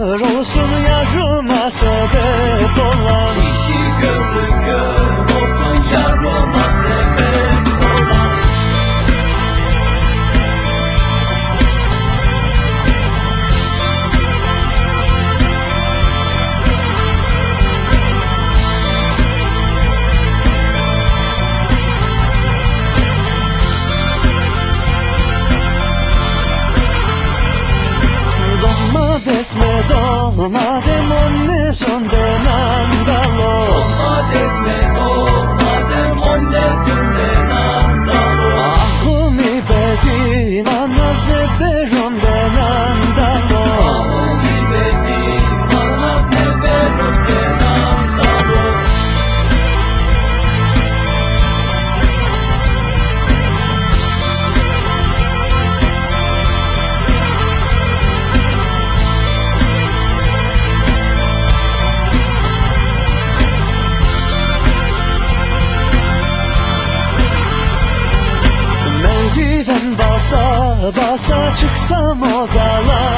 kör olsun yarıma sebep olan. İşi gözü kör olsun yarıma sebep olan. Desme madem onne sonde nandalo. Desme madem onne sonde nandalo. Ahumi bedim anaz ne beronde nandalo. Ahumi bedim anaz ne beronde nandalo. Basa çıksam o dağlar.